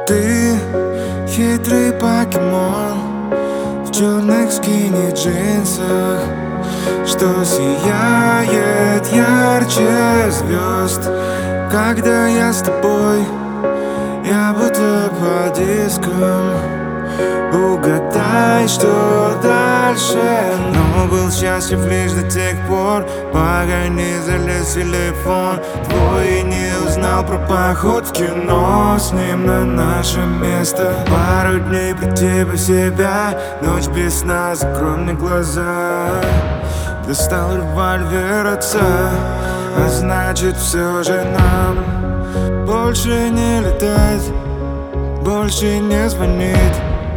Ты хитрый покемон в черных скини-джинсах, что сияет ярче звезд. Когда я с тобой, я будто по дискам. Угадай, что дальше. Но был счастлив лишь до тех пор, пока не залез в телефон твой и не узнал про поход в кино с ним на наше место. Пару дней прийти в себя, ночь без сна, закрой мне глаза. Достал револьвер отца, а значит все же нам больше не летать, больше не звонить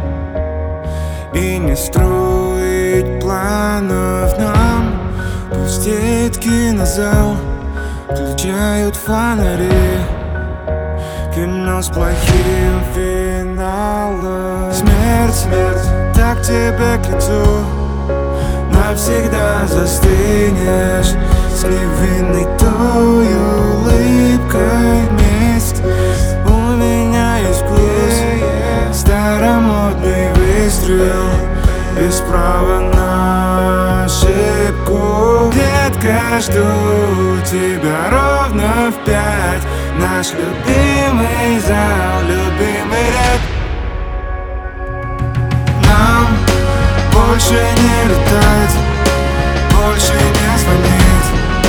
и не строить планов нам. Пустеет кинозал, включают фонари, кино с плохим финалом. Смерть, смерть, так тебе к лицу, навсегда застынешь с невинной той улыбкой. Месть, у меня есть вкус, старомодный выстрел, без права на ошибку. Детка, жду тебя ровно в 5, наш любимый зал, любимый ряд. Нам больше не летать, больше не звонить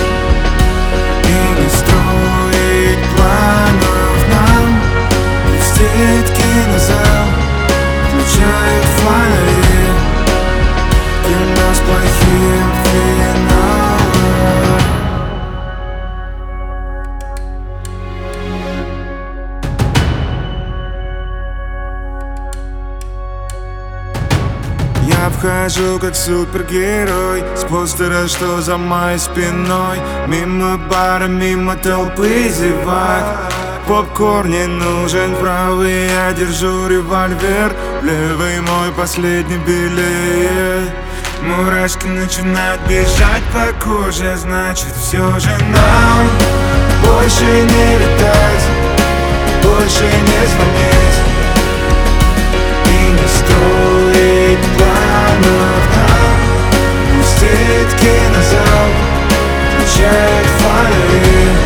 и не строить планов нам. Пустеет кинозал, включают фонари, кино с плохим финалом. Я вхожу как супергерой с постера, что за моей спиной. Мимо бара, мимо толпы зевак. Попкорн не нужен, правый я держу револьвер, левый мой последний билет. Мурашки начинают бежать по коже, значит все же нам больше не летать, больше не звонить и не строить планов нам. Пустеет кинозал, включает фонари,